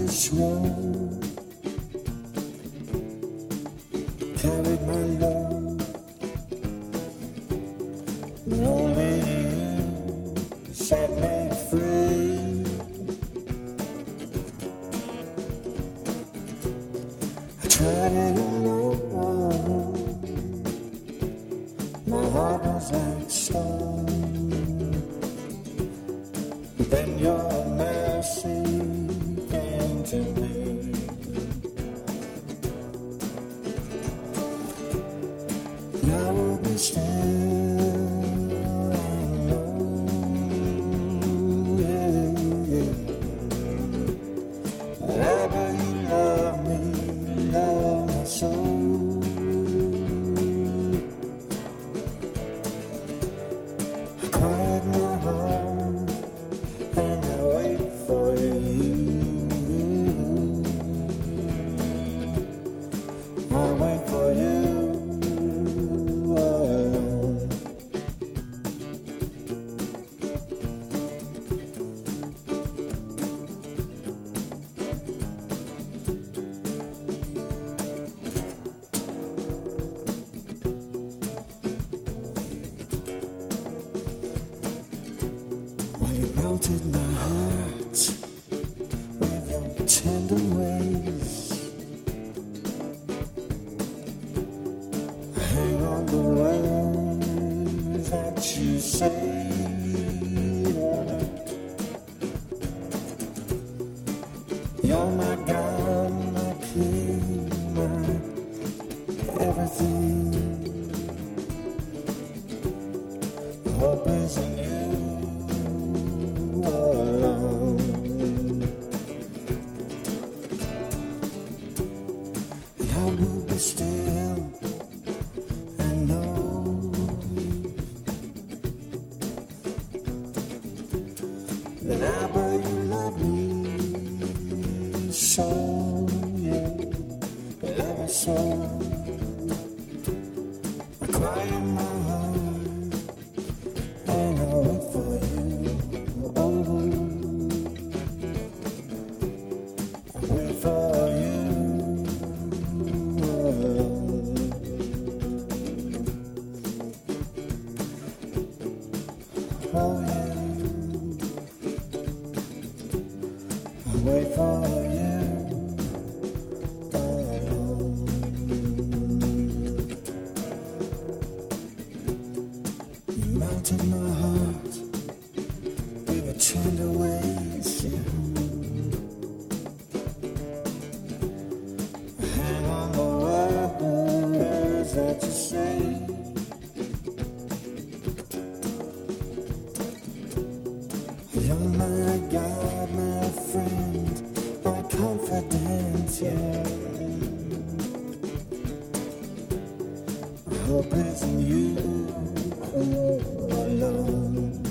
this road, carried my load, but only you set me free. I tried it alone, my heart was like stone, but then your mercy came to me. I will be still and know, wherever you love me, love my soul. I quiet my heart and I wait for you. I wait for you. You melted my heart with your tender ways. I hang on the words that you say. You're my God, my King, my everything. Hope is in you. I will be still and know that I but you love me so, yeah, love me so. I cry in my heart and I wait for you. Oh, I wait for you. Oh yeah, I wait for you. You melted my heart with your tender ways. Yeah. I hang on the words that you say. You're my God, my friend, my confidence, yeah. My hope is in you alone.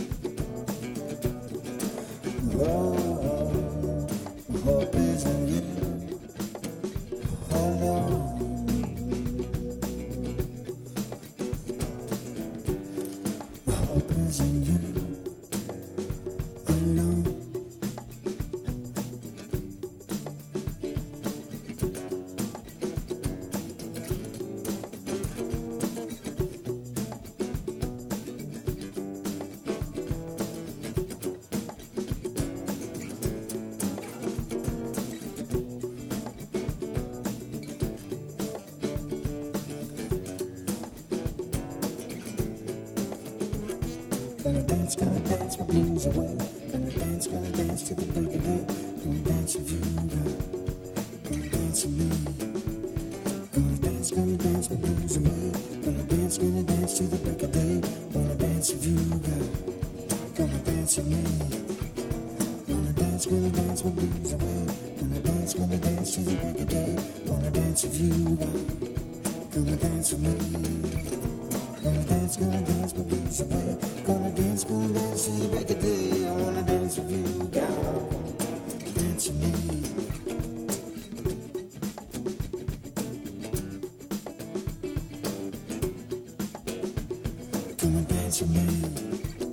Oh, my hope is in you alone. My hope is in you. Gonna dance my blues away. Gonna dance to the break of day. Gonna dance with you, girl. Gonna dance with me. Gonna dance my blues away. Gonna dance to the break of day. Gonna dance with you, girl. Gonna dance with me. Gonna dance my blues away. Gonna dance to the break of day. Gonna dance with you, girl. Gonna dance with me. Gonna dance my blues away. Gonna dance to the break of day. I wanna dance with you, girl. Dance with me. Come and dance with me.